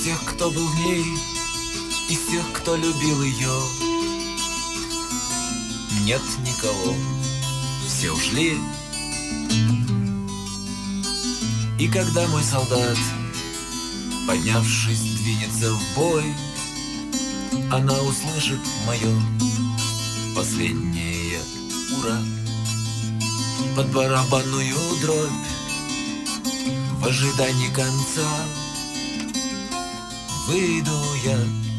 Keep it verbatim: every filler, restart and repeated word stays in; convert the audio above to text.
тех, кто был в ней, из тех, кто любил ее, нет никого, все ушли. И когда мой солдат, поднявшись, двинется в бой, она услышит мое последнее ура. Под барабанную дробь, в ожидании конца, выйду я